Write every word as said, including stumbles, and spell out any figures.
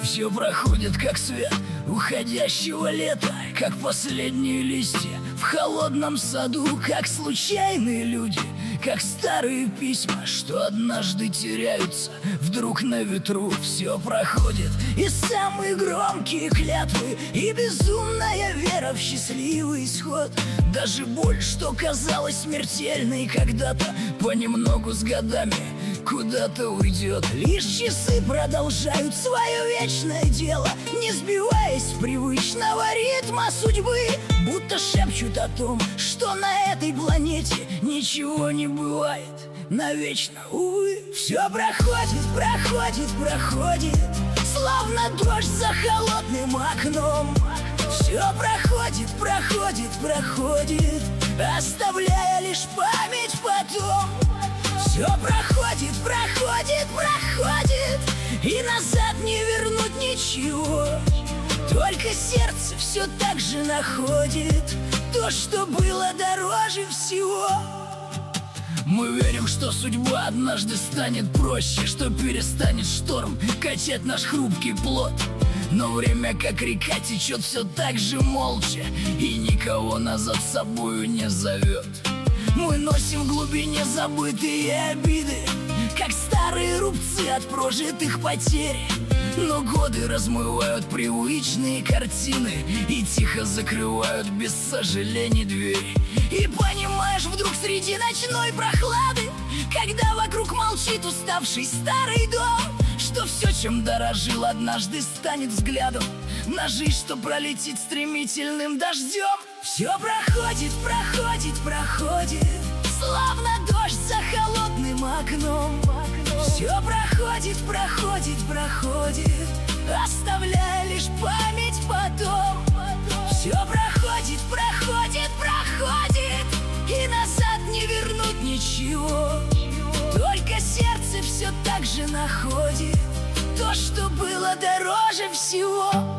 Все проходит как свет уходящего лета, как последние листья в холодном саду, как случайные люди, как старые письма, что однажды теряются вдруг на ветру. Все проходит, и самые громкие клятвы, и безумная вера в счастливый исход. Даже боль, что казалась смертельной когда-то, понемногу с годами куда-то уйдет. Лишь часы продолжают свое вечное дело, не сбиваясь с привычного ритма судьбы, будто шепчут о том, что на этой планете ничего не бывает навечно, увы. Все проходит, проходит, проходит, словно дождь за холодным окном. Все проходит, проходит, проходит, оставляя лишь память потом. Все проходит, проходит, проходит, и назад не вернуть ничего. Только сердце все так же находит то, что было дороже всего. Мы верим, что судьба однажды станет проще, что перестанет шторм качать наш хрупкий плод. Но время, как река, течет все так же молча, и никого назад с собою не зовет. Мы носим в глубине забытые обиды, как старые рубцы от прожитых потерь. Но годы размывают привычные картины и тихо закрывают без сожалений двери. И понимаешь вдруг среди ночной прохлады, когда вокруг молчит уставший старый дом, что все, чем дорожил, однажды станет взглядом на жизнь, что пролетит стремительным дождем. Все проходит, проходит, проходит, словно дождь за холодным окном. Все проходит, проходит, проходит, оставляя лишь память потом. Все проходит, проходит, проходит, и назад не вернуть ничего. Только сердце все так же находит то, что было дороже всего.